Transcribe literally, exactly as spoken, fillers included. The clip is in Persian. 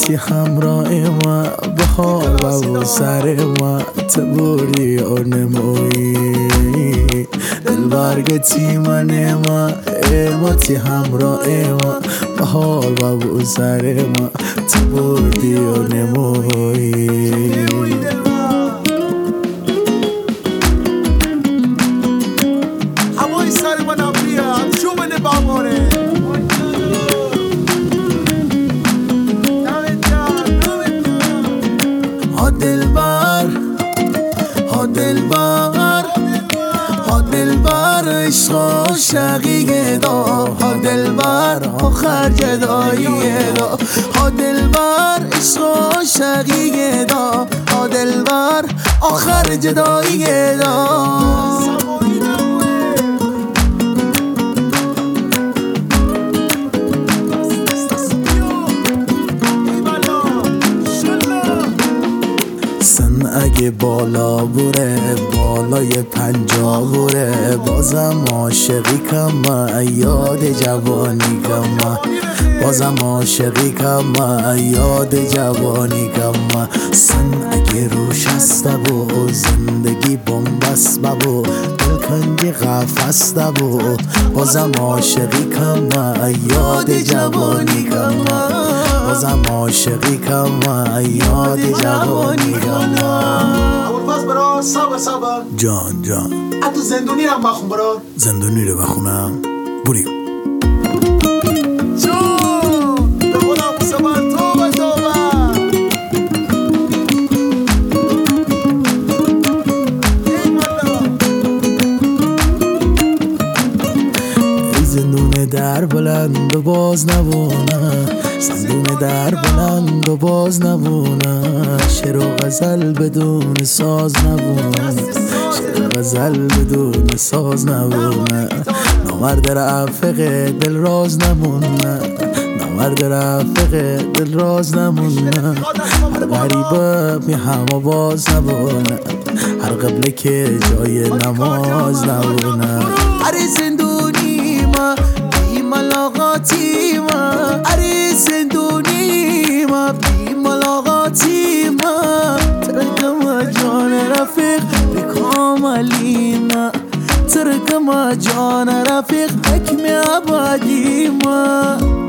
تی همراه ما بهار و سر ما تبوری و نمویی دلبرگ تی من ما ما تی همراه ما بهار و سر ما تبوری و نمویی هوای سر منم بیاد شومن باماره ها دلبر ها دلبر ها دلبر عشق عاشقی دا ها دلبر آخر جدایی دا ها دلبر عشق عاشقی دا ها دلبر آخر جدایی دا اگه بالا بوره بالای پنجا بوره بازم عاشقی کم یاد جوانی کم بازم عاشقی کم یاد جوانی کم سن اگه روش هسته بو زندگی بومبست ببو دلکنگی قفسته بو بازم عاشقی کم یاد جوانی کم بازم عاشقی کم یاد جوانی کم اول برا صبر صبر جان جان اتو زندونی رو بخون برا زندونی رو بخونم بریم جان به خودم صبر توبه توبه ای زندون در بلند و باز نبونه زندون در بلند و باز نبونه شعر و غزل بدون ساز نبونه شعر و غزل بدون ساز نبونه نامرد رفیق دل راز نمونه نامرد رفیق دل راز نمونه هر غریبه می همه باز نبونه هر قبله که جای نماز نبونه هر زندونی ما بی ملاقاتی ما هر زندونی ما بی ملاقاتی ما ترکم جان رفیق بکاملی ما ترکم جان رفیق حکم عبادی ما